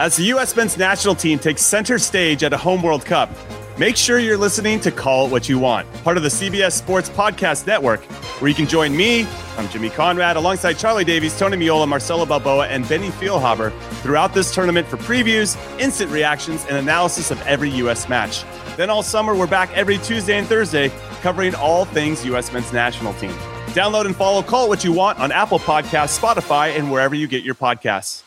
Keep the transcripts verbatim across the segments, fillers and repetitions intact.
As the U S men's national team takes center stage at a home World Cup, make sure you're listening to Call It What You Want, part of the C B S Sports Podcast Network, where you can join me, I'm Jimmy Conrad, alongside Charlie Davies, Tony Miola, Marcelo Balboa, and Benny Feilhaber throughout this tournament for previews, instant reactions, and analysis of every U S match. Then all summer, we're back every Tuesday and Thursday covering all things U S men's national team. Download and follow Call It What You Want on Apple Podcasts, Spotify, and wherever you get your podcasts.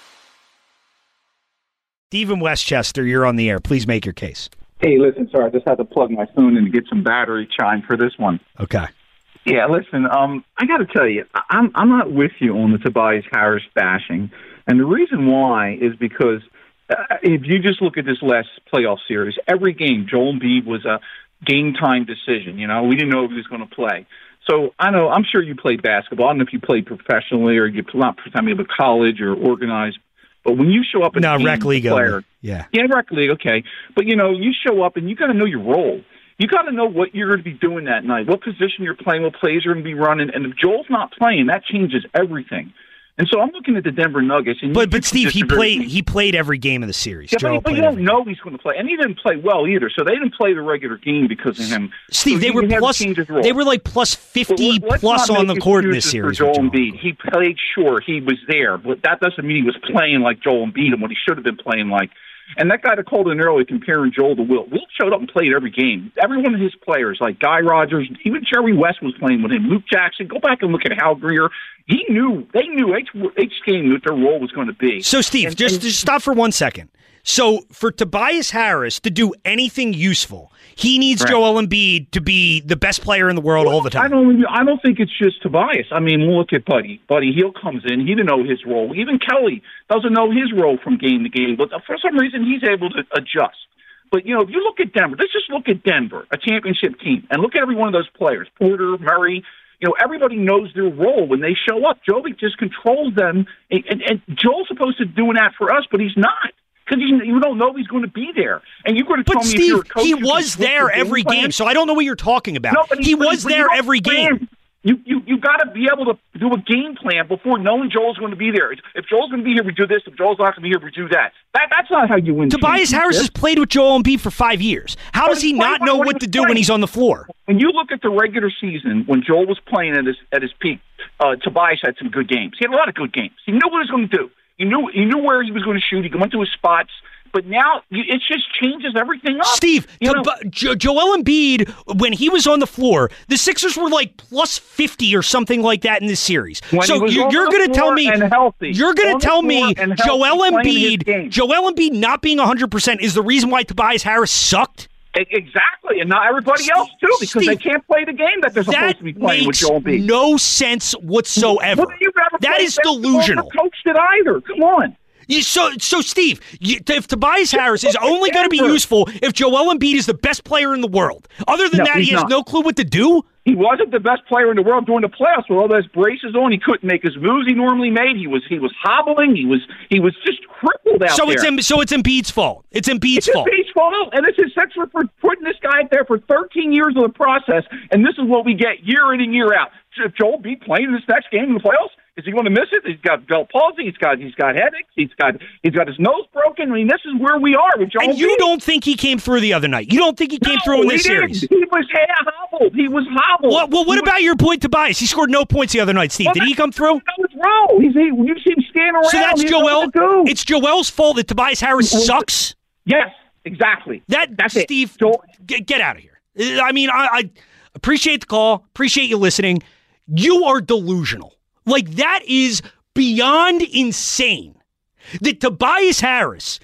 Stephen Westchester, you're on the air. Please make your case. Hey, listen, sorry, I just had to plug my phone in to get some battery chime for this one. Okay. Yeah, listen, um, I got to tell you, I'm I'm not with you on the Tobias Harris bashing, and the reason why is because uh, if you just look at this last playoff series, every game Joel Embiid was a game time decision. You know, we didn't know if he was going to play. So I know, I'm sure you played basketball. I don't know if you played professionally or you not for time you have a college or organized. But when you show up as no, a team rec league player, yeah, yeah, rec league, okay. But you know, you show up and you got to know your role. You got to know what you're going to be doing that night, what position you're playing, what plays you're going to be running. And if Joel's not playing, that changes everything. And so I'm looking at the Denver Nuggets. And but but Steve, he played he played every game of the series. Yeah, Joel but, but you don't know he's going to play, and he didn't play well either. So they didn't play the regular game because of him. Steve, so they were plus they were like plus fifty well, plus on the court in this series. For Joel Embiid, he played sure he was there, but that doesn't mean he was playing like Joel Embiid and what he should have been playing like. And that guy that called in early comparing Joel to Wilt. Wilt showed up and played every game. Every one of his players, like Guy Rogers, even Jerry West was playing with him. Luke Jackson, go back and look at Hal Greer. He knew, they knew each, each game what their role was going to be. So, Steve, and, just, and, just stop for one second. So, for Tobias Harris to do anything useful, he needs right. Joel Embiid to be the best player in the world well, all the time. I don't. I don't think it's just Tobias. I mean, look at Buddy. Buddy Hield comes in. He didn't know his role. Even Kelly doesn't know his role from game to game. But for some reason, he's able to adjust. But you know, if you look at Denver, let's just look at Denver, a championship team, and look at every one of those players. Porter, Murray. You know, everybody knows their role when they show up. Jovic just controls them, and, and, and Joel's supposed to be doing that for us, but he's not. Because you don't know he's going to be there. And you're going to tell but me Steve, if you're a coach... he was there every game, so I don't know what you're talking about. No, but he was there every plan. game. You you you got to be able to do a game plan before knowing Joel's going to be there. If Joel's going to be here, we do this. If Joel's not going to be here, we do that. That That's not how you win. Tobias Harris has played with Joel Embiid for five years. How does he not know what to do when he's on the floor? When you look at the regular season, when Joel was playing at his at his peak, uh, Tobias had some good games. He had a lot of good games. He knew what he was going to do. He knew he knew where he was going to shoot. He went to his spots. But now it just changes everything up. Steve, you know? jo- Joel Embiid, when he was on the floor, the Sixers were like plus fifty or something like that in this series. When so you, you're going to tell me, you're going to tell me, Joel Embiid, Joel Embiid not being one hundred percent is the reason why Tobias Harris sucked. Exactly, and not everybody else too, because Steve, they can't play the game that they're supposed that to be playing with Joel Embiid. No sense whatsoever. Well, you've never that is delusional. Never coached it either. Come on. You, so, so Steve, you, if Tobias Harris is only going to be useful if Joel Embiid is the best player in the world. Other than no, that, he has not. no clue what to do. He wasn't the best player in the world during the playoffs with all those braces on. He couldn't make his moves he normally made. He was he was hobbling. He was he was just crippled out so there. It's so it's Embiid's fault. It's Embiid's it's fault. It's Embiid's fault, and it's his sex for putting this guy out there for thirteen years of the process, and this is what we get year in and year out. If Joel Embiid playing this next game in the playoffs, is he going to miss it? He's got belt palsy. He's got he's got headaches. He's got he's got his nose broken. I mean, this is where we are with Joel. And you Embiid. don't think he came through the other night? You don't think he came no, through in this he series? Didn't. He was hobbled. He was hobbled. Well, well what he about was, your boy Tobias? He scored no points the other night. Steve, well, did he come through? That was wrong. He's he, you see him standing around. So that's He's Joel. It's Joel's fault that Tobias Harris sucks. Yes, exactly. That that's Steve. It. Joel, get, get out of here. I mean, I, I appreciate the call. Appreciate you listening. You are delusional. Like, that is beyond insane. That Tobias Harris,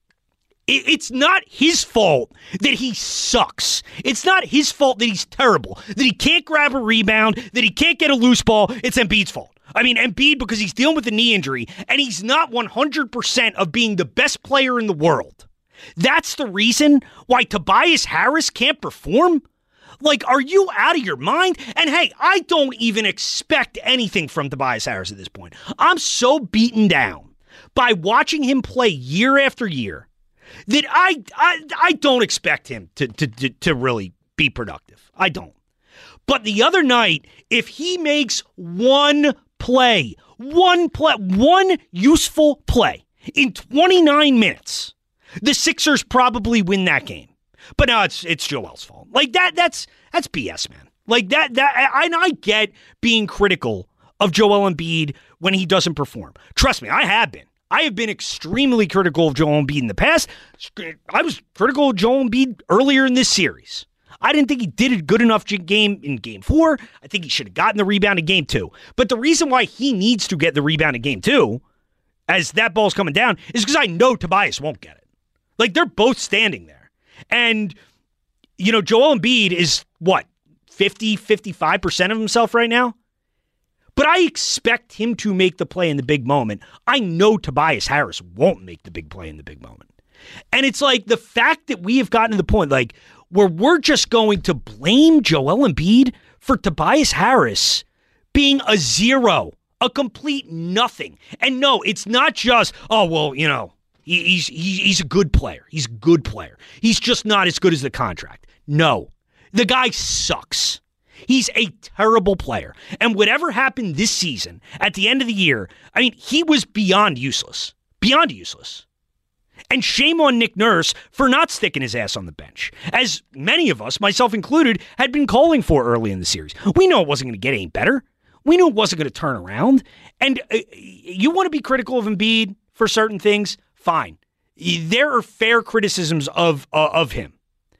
it, it's not his fault that he sucks. It's not his fault that he's terrible, that he can't grab a rebound, that he can't get a loose ball. It's Embiid's fault. I mean, Embiid, because he's dealing with a knee injury, and he's not one hundred percent of being the best player in the world. That's the reason why Tobias Harris can't perform? Like, are you out of your mind? And hey, I don't even expect anything from Tobias Harris at this point. I'm so beaten down by watching him play year after year that I I, I don't expect him to, to, to, to really be productive. I don't. But the other night, if he makes one play, one play, one useful play, in twenty-nine minutes, the Sixers probably win that game. But no, it's it's Joel's fault. Like that, that's that's B S, man. Like that, that I, I get being critical of Joel Embiid when he doesn't perform. Trust me, I have been. I have been extremely critical of Joel Embiid in the past. I was critical of Joel Embiid earlier in this series. I didn't think he did a good enough game in game four. I think he should have gotten the rebound in game two. But the reason why he needs to get the rebound in game two, as that ball's coming down, is because I know Tobias won't get it. Like, they're both standing there. And, you know, Joel Embiid is, what, fifty, fifty-five percent of himself right now? But I expect him to make the play in the big moment. I know Tobias Harris won't make the big play in the big moment. And it's like the fact that we have gotten to the point, like, where we're just going to blame Joel Embiid for Tobias Harris being a zero, a complete nothing. And no, it's not just, oh, well, you know, he, he's he, he's a good player. He's a good player. He's just not as good as the contract. No, the guy sucks. He's a terrible player. And whatever happened this season, at the end of the year, I mean, he was beyond useless. Beyond useless. And shame on Nick Nurse for not sticking his ass on the bench, as many of us, myself included, had been calling for early in the series. We know it wasn't going to get any better. We knew it wasn't going to turn around. And uh, you want to be critical of Embiid for certain things? Fine. There are fair criticisms of uh, of him.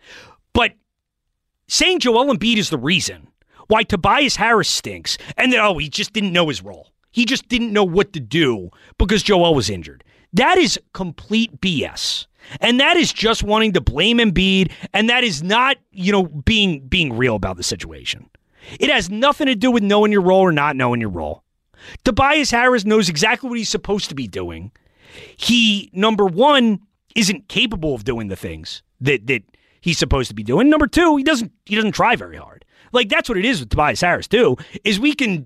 But saying Joel Embiid is the reason why Tobias Harris stinks and that, oh, he just didn't know his role. He just didn't know what to do because Joel was injured. That is complete B S. And that is just wanting to blame Embiid, and that is not, you know, being being real about the situation. It has nothing to do with knowing your role or not knowing your role. Tobias Harris knows exactly what he's supposed to be doing. He, number one, isn't capable of doing the things that that he's supposed to be doing. Number two, he doesn't he doesn't try very hard. Like, that's what it is with Tobias Harris, too, is we can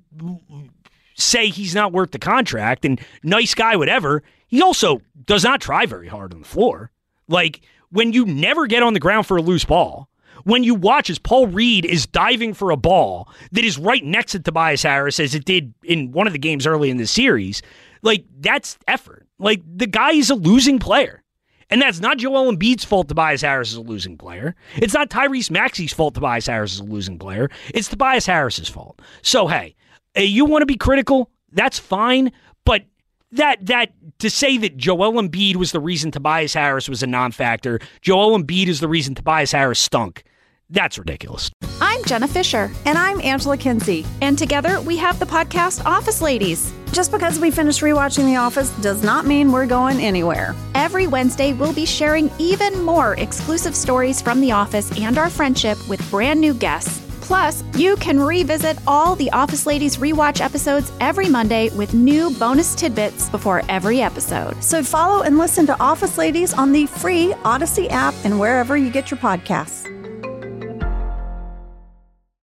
say he's not worth the contract and nice guy, whatever. He also does not try very hard on the floor. Like, when you never get on the ground for a loose ball, when you watch as Paul Reed is diving for a ball that is right next to Tobias Harris, as it did in one of the games early in this series, like, that's effort. Like, the guy is a losing player. And that's not Joel Embiid's fault Tobias Harris is a losing player. It's not Tyrese Maxey's fault Tobias Harris is a losing player. It's Tobias Harris's fault. So, hey, you want to be critical? That's fine. But that that to say that Joel Embiid was the reason Tobias Harris was a non-factor, Joel Embiid is the reason Tobias Harris stunk, that's ridiculous. I'm Jenna Fisher. And I'm Angela Kinsey. And together we have the podcast Office Ladies. Just because we finished rewatching The Office does not mean we're going anywhere. Every Wednesday, we'll be sharing even more exclusive stories from The Office and our friendship with brand new guests. Plus, you can revisit all the Office Ladies rewatch episodes every Monday with new bonus tidbits before every episode. So follow and listen to Office Ladies on the free Odyssey app and wherever you get your podcasts.